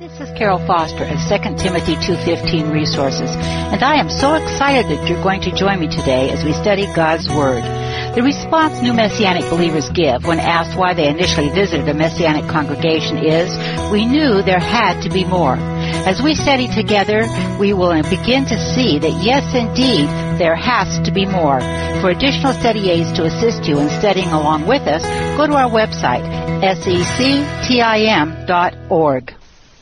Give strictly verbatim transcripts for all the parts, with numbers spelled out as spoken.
This is Carol Foster of Second Timothy two fifteen Resources, and I am so excited that you're going to join me today as we study God's Word. The response new Messianic believers give when asked why they initially visited a Messianic congregation is, we knew there had to be more. As we study together, we will begin to see that yes, indeed, there has to be more. For additional study aids to assist you in studying along with us, go to our website, sectim dot org.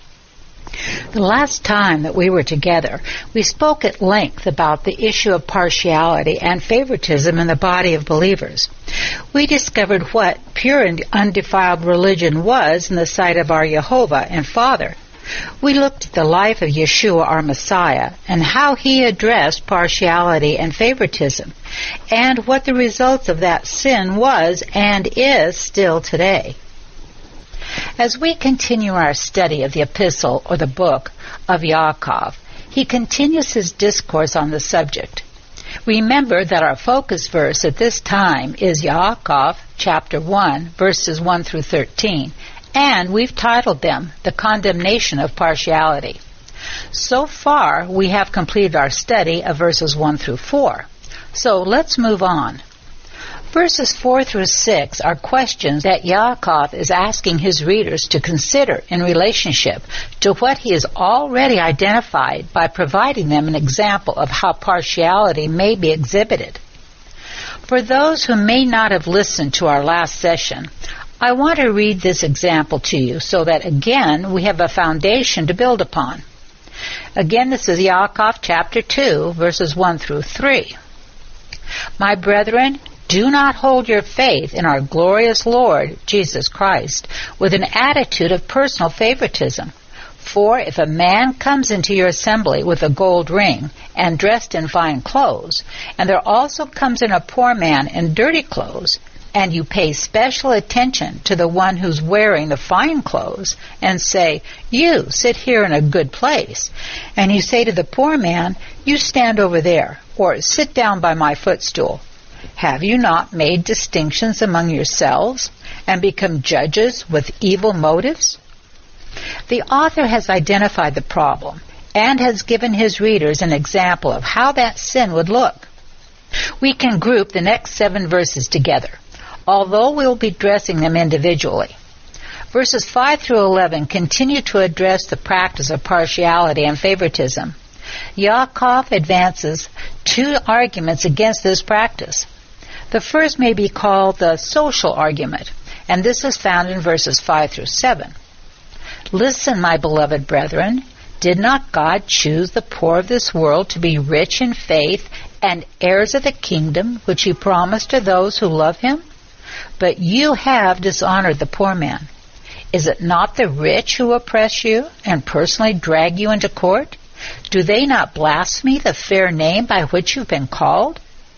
The last time that we were together, we spoke at length about the issue of partiality and favoritism in the body of believers. We discovered what pure and undefiled religion was in the sight of our Jehovah and Father. We looked at the life of Yeshua, our Messiah, and how he addressed partiality and favoritism, and what the results of that sin was and is still today. As we continue our study of the epistle or the book of Yaakov, he continues his discourse on the subject. Remember that our focus verse at this time is Yaakov chapter one, verses one through thirteen, and we've titled them The Condemnation of Partiality. So far, we have completed our study of verses one through four. So let's move on. Verses four through six are questions that Yaakov is asking his readers to consider in relationship to what he has already identified by providing them an example of how partiality may be exhibited. For those who may not have listened to our last session, I want to read this example to you so that, again, we have a foundation to build upon. Again, this is Yaakov chapter two, verses one through three. My brethren, do not hold your faith in our glorious Lord, Jesus Christ, with an attitude of personal favoritism. For if a man comes into your assembly with a gold ring and dressed in fine clothes, and there also comes in a poor man in dirty clothes, and you pay special attention to the one who's wearing the fine clothes, and say, you sit here in a good place, and you say to the poor man, you stand over there, or sit down by my footstool, have you not made distinctions among yourselves and become judges with evil motives? The author has identified the problem and has given his readers an example of how that sin would look. We can group the next seven verses together, although we'll be addressing them individually. Verses five through eleven continue to address the practice of partiality and favoritism. Yaakov advances two arguments against this practice. The first may be called the social argument, and this is found in verses five through seven. Listen, my beloved brethren, did not God choose the poor of this world to be rich in faith and heirs of the kingdom which he promised to those who love him? But you have dishonored the poor man. Is it not the rich who oppress you and personally drag you into court? Do they not blaspheme the fair name by which you've been called?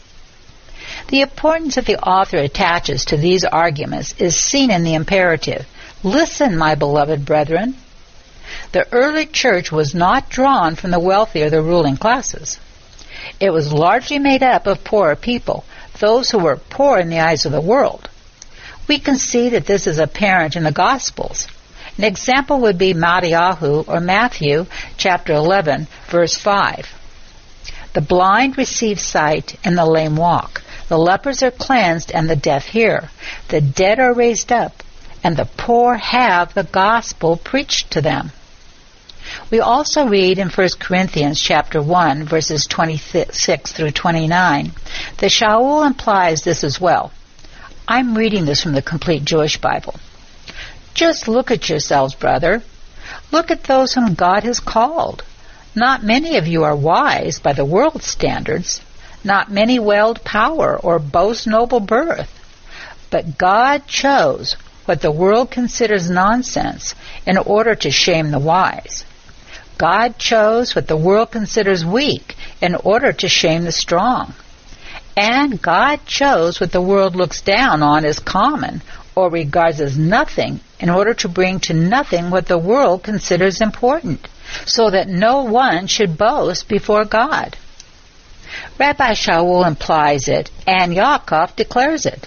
The importance that the author attaches to these arguments is seen in the imperative. Listen, my beloved brethren. The early church was not drawn from the wealthy or the ruling classes. It was largely made up of poorer people, those who were poor in the eyes of the world. We can see that this is apparent in the Gospels. An example would be Matthew or Matthew chapter eleven, verse five. The blind receive sight and the lame walk. The lepers are cleansed and the deaf hear. The dead are raised up, and the poor have the gospel preached to them. We also read in First Corinthians chapter one, verses twenty-six through twenty-nine, that Shaul implies this as well. I'm reading this from the Complete Jewish Bible. Just look at yourselves, brother. Look at those whom God has called. Not many of you are wise by the world's standards. Not many wield power or boast noble birth. But God chose what the world considers nonsense in order to shame the wise. God chose what the world considers weak in order to shame the strong. And God chose what the world looks down on as common or regards as nothing in order to bring to nothing what the world considers important, so that no one should boast before God. Rabbi Shaul implies it, and Yaakov declares it.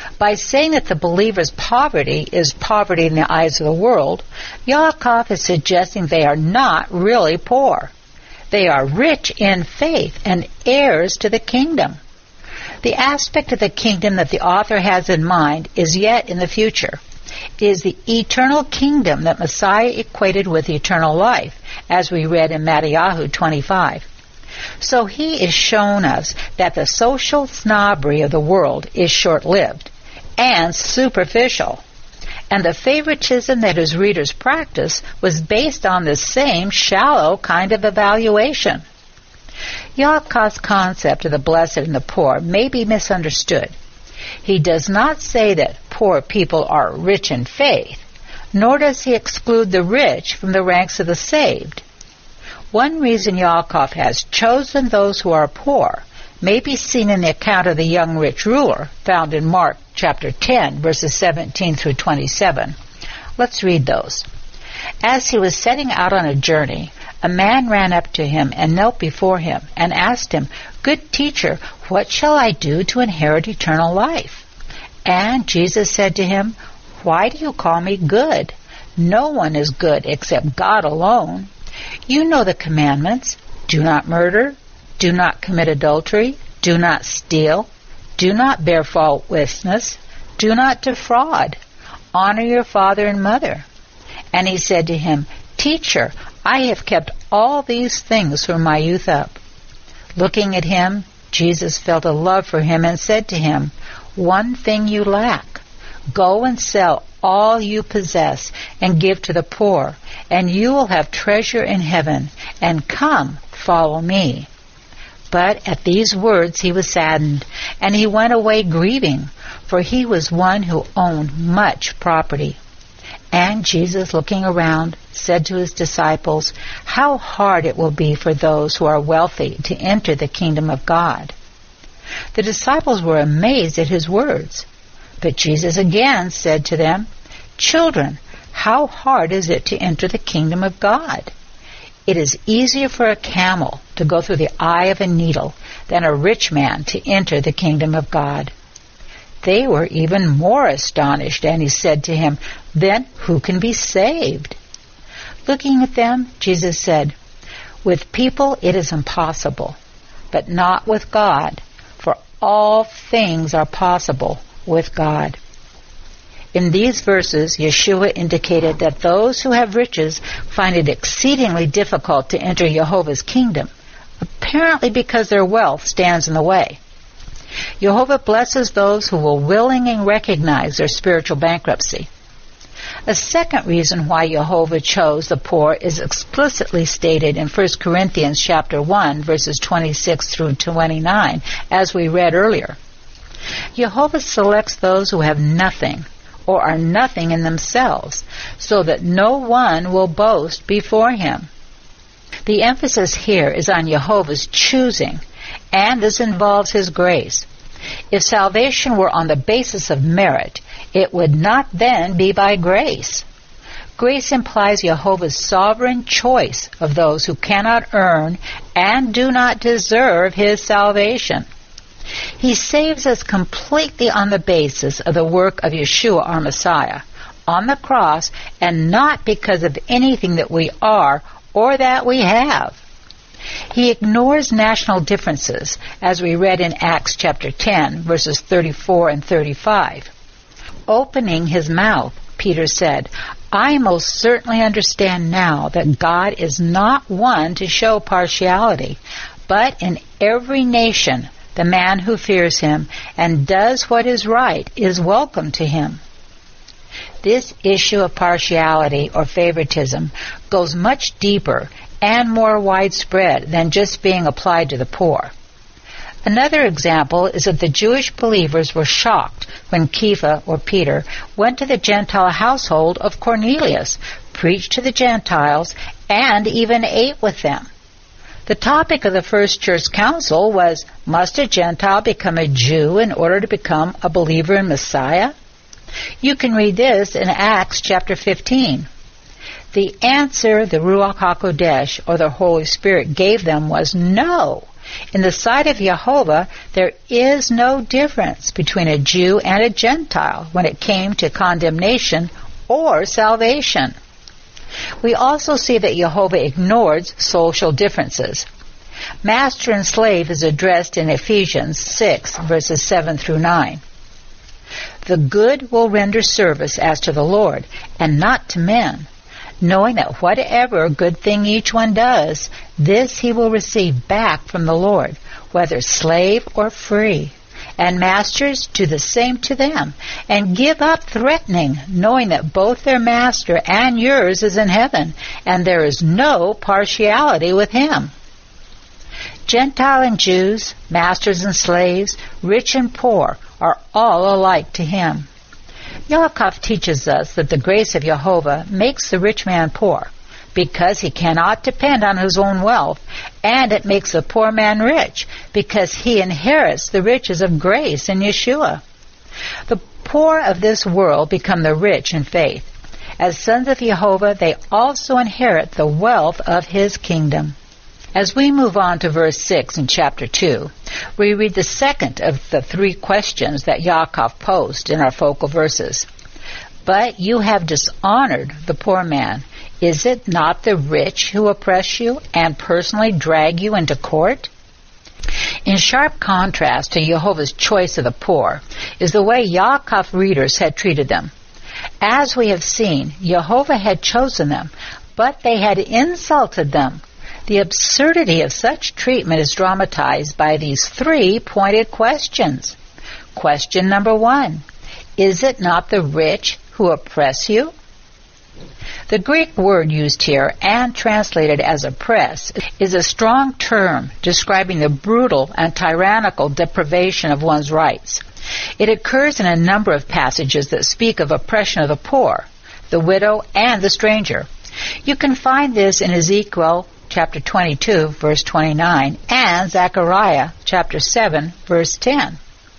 By saying that the believer's poverty is poverty in the eyes of the world, Yaakov is suggesting they are not really poor. They are rich in faith and heirs to the kingdom. The aspect of the kingdom that the author has in mind is yet in the future. It is the eternal kingdom that Messiah equated with eternal life, as we read in Matthew twenty-five. So he is shown us that the social snobbery of the world is short-lived and superficial, and the favoritism that his readers practice was based on the same shallow kind of evaluation. Yaakov's concept of the blessed and the poor may be misunderstood. He does not say that poor people are rich in faith, nor does he exclude the rich from the ranks of the saved. One reason Yaakov has chosen those who are poor may be seen in the account of the young rich ruler found in Mark chapter ten, verses seventeen through twenty-seven. Let's read those. As he was setting out on a journey, a man ran up to him and knelt before him and asked him, "Good teacher, what shall I do to inherit eternal life?" And Jesus said to him, "Why do you call me good? No one is good except God alone. You know the commandments. Do not murder. Do not commit adultery. Do not steal. Do not bear false witness. Do not defraud. Honor your father and mother." And he said to him, "Teacher, I have kept all these things from my youth up." Looking at him, Jesus felt a love for him and said to him, "One thing you lack. Go and sell all you possess and give to the poor, and you will have treasure in heaven, and come, follow me." But at these words he was saddened, and he went away grieving, for he was one who owned much property. And Jesus, looking around, said to his disciples, "How hard it will be for those who are wealthy to enter the kingdom of God." The disciples were amazed at his words. But Jesus again said to them, "Children, how hard is it to enter the kingdom of God? It is easier for a camel to go through the eye of a needle than a rich man to enter the kingdom of God." They were even more astonished, and he said to him, "Then who can be saved?" Looking at them, Jesus said, "With people it is impossible, but not with God, for all things are possible with God." In these verses, Yeshua indicated that those who have riches find it exceedingly difficult to enter Jehovah's kingdom, apparently because their wealth stands in the way. Jehovah blesses those who will willingly recognize their spiritual bankruptcy. A second reason why Jehovah chose the poor is explicitly stated in First Corinthians chapter one, verses twenty-six through twenty-nine, as we read earlier. Jehovah selects those who have nothing or are nothing in themselves, so that no one will boast before him. The emphasis here is on Jehovah's choosing, and this involves his grace. If salvation were on the basis of merit, it would not then be by grace. Grace implies Jehovah's sovereign choice of those who cannot earn and do not deserve his salvation. He saves us completely on the basis of the work of Yeshua, our Messiah, on the cross, and not because of anything that we are or that we have. He ignores national differences, as we read in Acts chapter ten, verses thirty-four and thirty-five. Opening his mouth, Peter said, "I most certainly understand now that God is not one to show partiality, but in every nation the man who fears him and does what is right is welcome to him." This issue of partiality or favoritism goes much deeper and more widespread than just being applied to the poor. Another example is that the Jewish believers were shocked when Kepha, or Peter, went to the Gentile household of Cornelius, preached to the Gentiles, and even ate with them. The topic of the first church council was, must a Gentile become a Jew in order to become a believer in Messiah? You can read this in Acts chapter fifteen. The answer the Ruach HaKodesh, or the Holy Spirit, gave them was no. In the sight of Jehovah, there is no difference between a Jew and a Gentile when it came to condemnation or salvation. We also see that Jehovah ignores social differences. Master and slave is addressed in Ephesians six, verses seven through nine. The good will render service as to the Lord, and not to men, knowing that whatever good thing each one does, this he will receive back from the Lord, whether slave or free. And masters, do the same to them, and give up threatening, knowing that both their master and yours is in heaven, and there is no partiality with him. Gentile and Jews, masters and slaves, rich and poor, are all alike to him. Yaakov teaches us that the grace of Jehovah makes the rich man poor, because he cannot depend on his own wealth, and it makes the poor man rich, because he inherits the riches of grace in Yeshua. The poor of this world become the rich in faith. As sons of Jehovah, they also inherit the wealth of his kingdom. As we move on to verse six in chapter two, we read the second of the three questions that Yaakov posed in our focal verses. But you have dishonored the poor man. Is it not the rich who oppress you and personally drag you into court? In sharp contrast to Jehovah's choice of the poor is the way Yaakov readers had treated them. As we have seen, Jehovah had chosen them, but they had insulted them. The absurdity of such treatment is dramatized by these three pointed questions. Question number one, is it not the rich who oppress you? The Greek word used here and translated as oppress is a strong term describing the brutal and tyrannical deprivation of one's rights. It occurs in a number of passages that speak of oppression of the poor, the widow, and the stranger. You can find this in Ezekiel chapter twenty-two, verse twenty-nine, and Zechariah chapter seven, verse ten.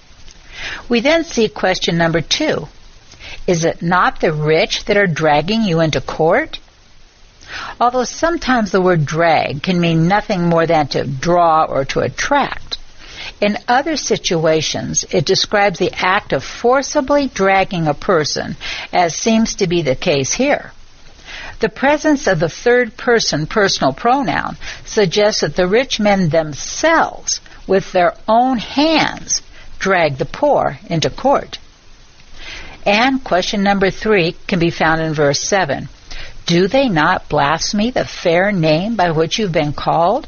We then see question number two. Is it not the rich that are dragging you into court? Although sometimes the word drag can mean nothing more than to draw or to attract, in other situations it describes the act of forcibly dragging a person, as seems to be the case here. The presence of the third person personal pronoun suggests that the rich men themselves, with their own hands, drag the poor into court. And question number three can be found in verse seven. Do they not blaspheme the fair name by which you've been called?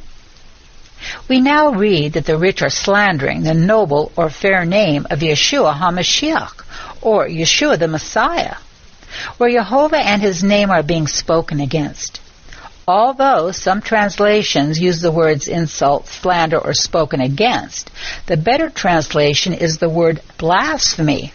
We now read that the rich are slandering the noble or fair name of Yeshua HaMashiach, or Yeshua the Messiah, where Jehovah and his name are being spoken against. Although some translations use the words insult, slander, or spoken against, the better translation is the word blasphemy.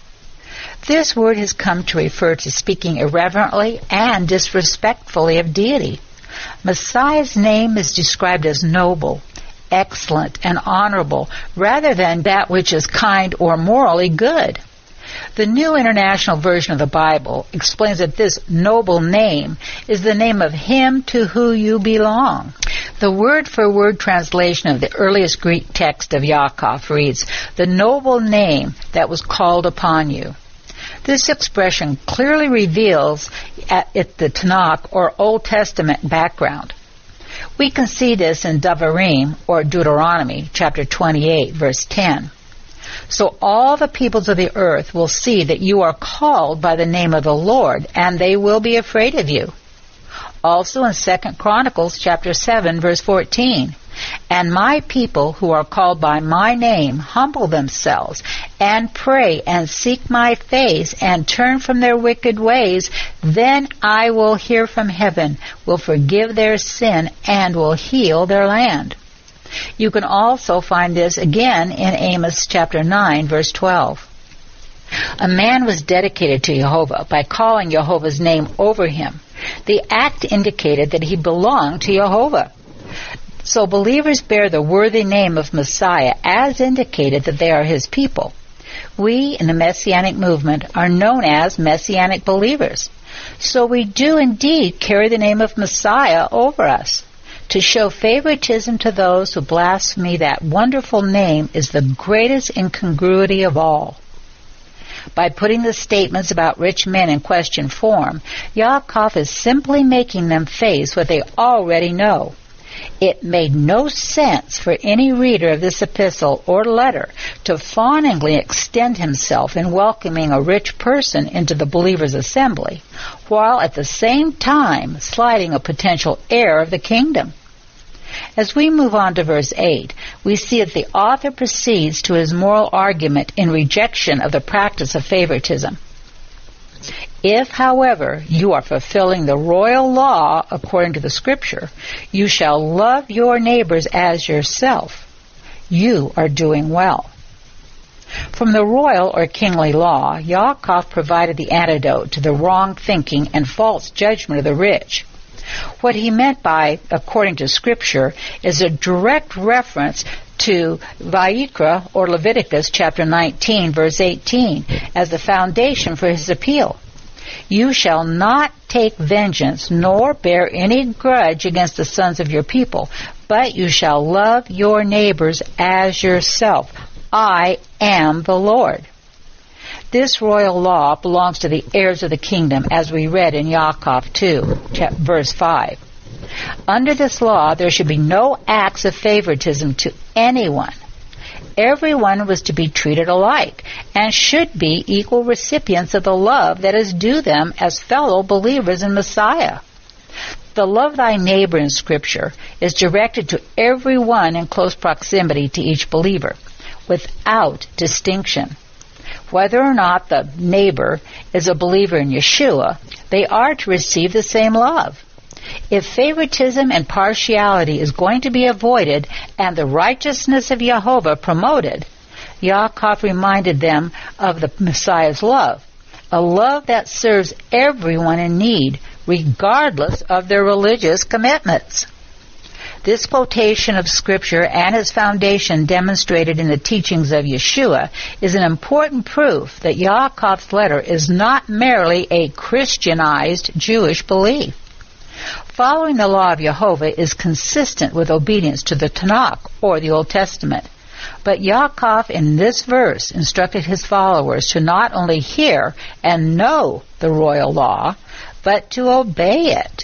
This word has come to refer to speaking irreverently and disrespectfully of deity. Messiah's name is described as noble, excellent, and honorable, rather than that which is kind or morally good. The New International Version of the Bible explains that this noble name is the name of him to whom you belong. The word-for-word translation of the earliest Greek text of Yaakov reads, the noble name that was called upon you. This expression clearly reveals at it the Tanakh or Old Testament background. We can see this in Devarim, or Deuteronomy, chapter twenty-eight, verse ten. So all the peoples of the earth will see that you are called by the name of the Lord, and they will be afraid of you. Also in Second Chronicles chapter seven, verse fourteen, and my people who are called by my name humble themselves and pray and seek my face and turn from their wicked ways, then I will hear from heaven, will forgive their sin, and will heal their land. You can also find this again in Amos chapter nine, verse twelve. A man was dedicated to Jehovah by calling Jehovah's name over him. The act indicated that he belonged to Jehovah. So believers bear the worthy name of Messiah as indicated that they are his people. We in the Messianic movement are known as Messianic believers. So we do indeed carry the name of Messiah over us. To show favoritism to those who blaspheme that wonderful name is the greatest incongruity of all. By putting the statements about rich men in question form, Yaakov is simply making them face what they already know. It made no sense for any reader of this epistle or letter to fawningly extend himself in welcoming a rich person into the believer's assembly, while at the same time slighting a potential heir of the kingdom. As we move on to verse eight, we see that the author proceeds to his moral argument in rejection of the practice of favoritism. If, however, you are fulfilling the royal law according to the Scripture, you shall love your neighbors as yourself. You are doing well. From the royal or kingly law, Yaakov provided the antidote to the wrong thinking and false judgment of the rich. What he meant by, according to Scripture, is a direct reference to Vayikra, or Leviticus chapter nineteen, verse eighteen, as the foundation for his appeal. You shall not take vengeance, nor bear any grudge against the sons of your people, but you shall love your neighbors as yourself. I am the Lord. This royal law belongs to the heirs of the kingdom, as we read in Yaakov two, verse five. Under this law, there should be no acts of favoritism to anyone. Everyone was to be treated alike and should be equal recipients of the love that is due them as fellow believers in Messiah. The love thy neighbor in Scripture is directed to everyone in close proximity to each believer, without distinction. Whether or not the neighbor is a believer in Yeshua, they are to receive the same love. If favoritism and partiality is going to be avoided and the righteousness of Jehovah promoted, Yaakov reminded them of the Messiah's love, a love that serves everyone in need, regardless of their religious commitments. This quotation of Scripture and its foundation demonstrated in the teachings of Yeshua is an important proof that Yaakov's letter is not merely a Christianized Jewish belief. Following the law of Jehovah is consistent with obedience to the Tanakh, or the Old Testament. But Yaakov in this verse instructed his followers to not only hear and know the royal law, but to obey it.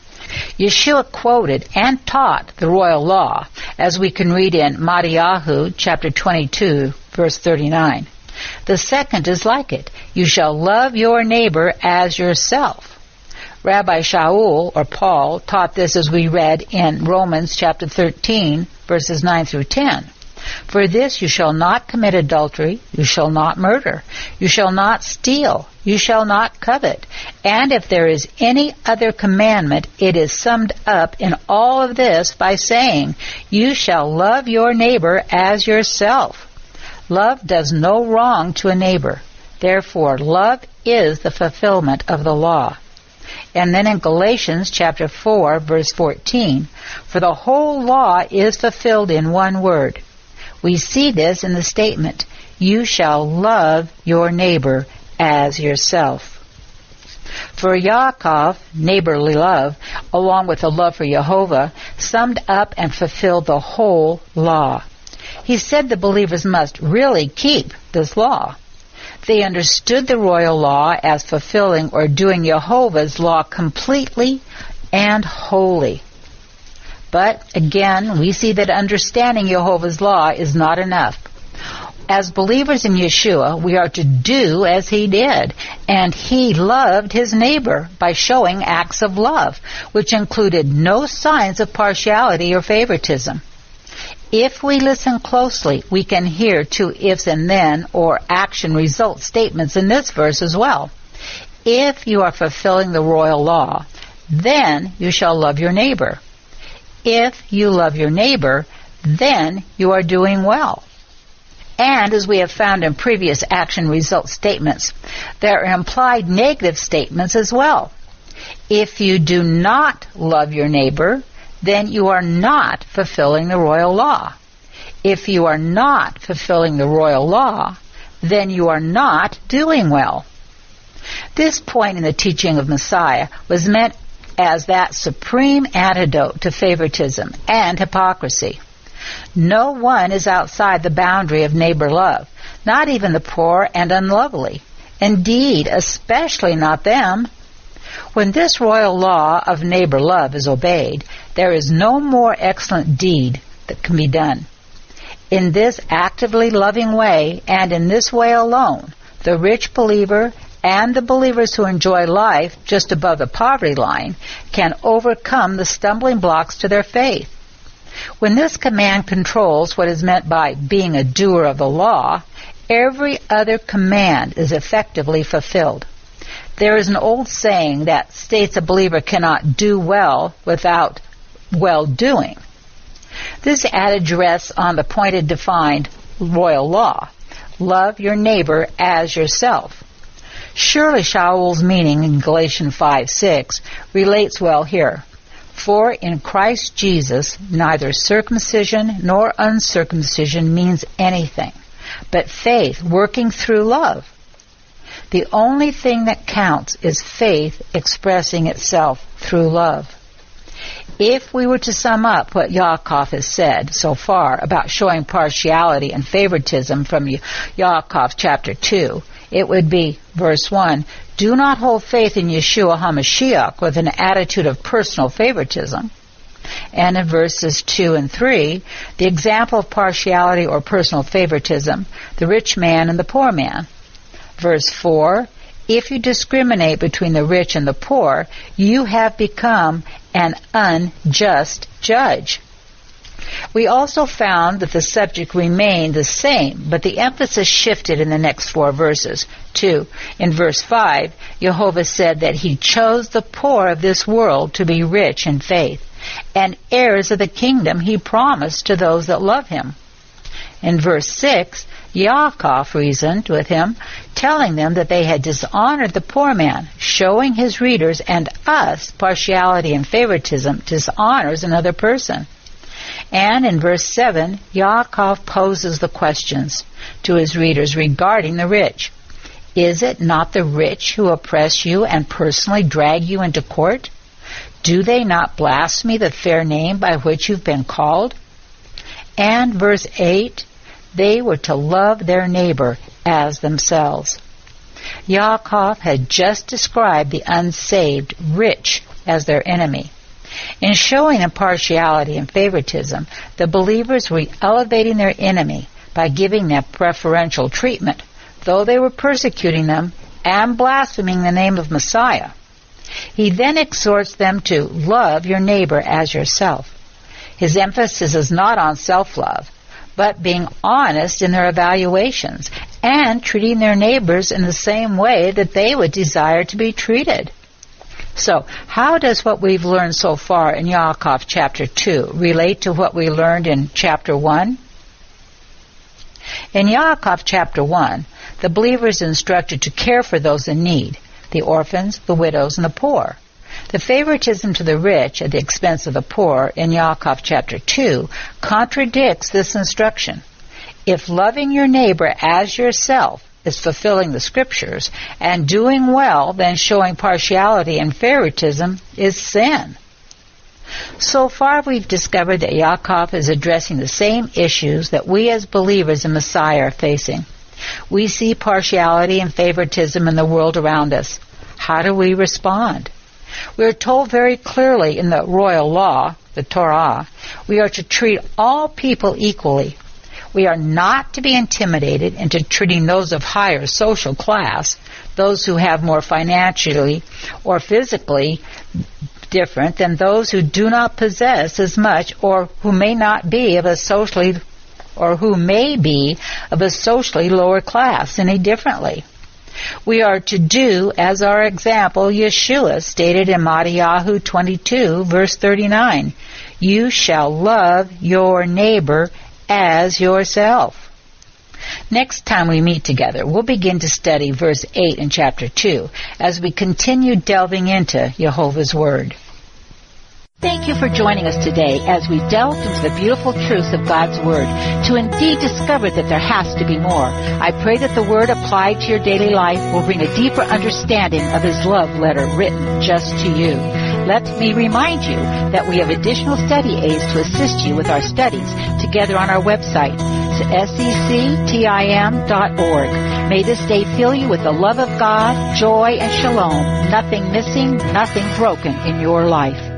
Yeshua quoted and taught the royal law, as we can read in Mattiyahu chapter twenty-two, verse thirty-nine. The second is like it. You shall love your neighbor as yourself. Rabbi Shaul, or Paul, taught this as we read in Romans chapter thirteen, verses nine through ten. For this you shall not commit adultery, you shall not murder, you shall not steal, you shall not covet. And if there is any other commandment, it is summed up in all of this by saying, you shall love your neighbor as yourself. Love does no wrong to a neighbor. Therefore, love is the fulfillment of the law. And then in Galatians chapter four, verse fourteen, for the whole law is fulfilled in one word. We see this in the statement, you shall love your neighbor as yourself. For Yaakov, neighborly love, along with the love for Jehovah, summed up and fulfilled the whole law. He said the believers must really keep this law. They understood the royal law as fulfilling or doing Jehovah's law completely and wholly. But again, we see that understanding Jehovah's law is not enough. As believers in Yeshua, we are to do as he did, and he loved his neighbor by showing acts of love, which included no signs of partiality or favoritism. If we listen closely, we can hear two ifs and then or action result statements in this verse as well. If you are fulfilling the royal law, then you shall love your neighbor. If you love your neighbor, then you are doing well. And as we have found in previous action result statements, there are implied negative statements as well. If you do not love your neighbor, then you are not fulfilling the royal law. If you are not fulfilling the royal law, then you are not doing well. This point in the teaching of Messiah was meant as that supreme antidote to favoritism and hypocrisy. No one is outside the boundary of neighbor love, not even the poor and unlovely. Indeed, especially not them. When this royal law of neighbor love is obeyed, there is no more excellent deed that can be done. In this actively loving way, and in this way alone, the rich believer and the believers who enjoy life just above the poverty line can overcome the stumbling blocks to their faith. When this command controls what is meant by being a doer of the law, every other command is effectively fulfilled. There is an old saying that states a believer cannot do well without well-doing. This adage rests on the pointed defined royal law. Love your neighbor as yourself. Surely Shaul's meaning in Galatians five six relates well here. For in Christ Jesus neither circumcision nor uncircumcision means anything, but faith working through love. The only thing that counts is faith expressing itself through love. If we were to sum up what Yaakov has said so far about showing partiality and favoritism from Yaakov chapter two, it would be, verse one, do not hold faith in Yeshua HaMashiach with an attitude of personal favoritism. And in verses two and three, the example of partiality or personal favoritism, the rich man and the poor man. Verse four, if you discriminate between the rich and the poor, you have become an unjust judge. We also found that the subject remained the same, but the emphasis shifted in the next four verses. Two, in verse five, Jehovah said that he chose the poor of this world to be rich in faith, and heirs of the kingdom he promised to those that love him. In verse six, Yaakov reasoned with him, telling them that they had dishonored the poor man, showing his readers and us partiality and favoritism dishonors another person. And in verse seven, Yaakov poses the questions to his readers regarding the rich. Is it not the rich who oppress you and personally drag you into court? Do they not blaspheme the fair name by which you've been called? And verse eight, they were to love their neighbor as themselves. Yaakov had just described the unsaved rich as their enemy. In showing impartiality and favoritism, the believers were elevating their enemy by giving them preferential treatment, though they were persecuting them and blaspheming the name of Messiah. He then exhorts them to love your neighbor as yourself. His emphasis is not on self-love, but being honest in their evaluations and treating their neighbors in the same way that they would desire to be treated. So, how does what we've learned so far in Yaakov chapter two relate to what we learned in chapter one? In Yaakov chapter one, the believer is instructed to care for those in need, the orphans, the widows, and the poor. The favoritism to the rich at the expense of the poor in Yaakov chapter two contradicts this instruction. If loving your neighbor as yourself is fulfilling the scriptures, and doing well, then showing partiality and favoritism is sin. So far we've discovered that Yaakov is addressing the same issues that we as believers in Messiah are facing. We see partiality and favoritism in the world around us. How do we respond? We are told very clearly in the royal law, the Torah, we are to treat all people equally. We are not to be intimidated into treating those of higher social class, those who have more financially or physically different than those who do not possess as much or who may not be of a socially or who may be of a socially lower class any differently. We are to do as our example Yeshua stated in Matthew twenty-two, verse thirty-nine, you shall love your neighbor as yourself. Next time we meet together, we'll begin to study verse eight in chapter two as we continue delving into Jehovah's Word. Thank you for joining us today as we delve into the beautiful truths of God's Word to indeed discover that there has to be more. I pray that the Word applied to your daily life will bring a deeper understanding of His love letter written just to you. Let me remind you that we have additional study aids to assist you with our studies together on our website, sectim dot org. May this day fill you with the love of God, joy, and shalom. Nothing missing, nothing broken in your life.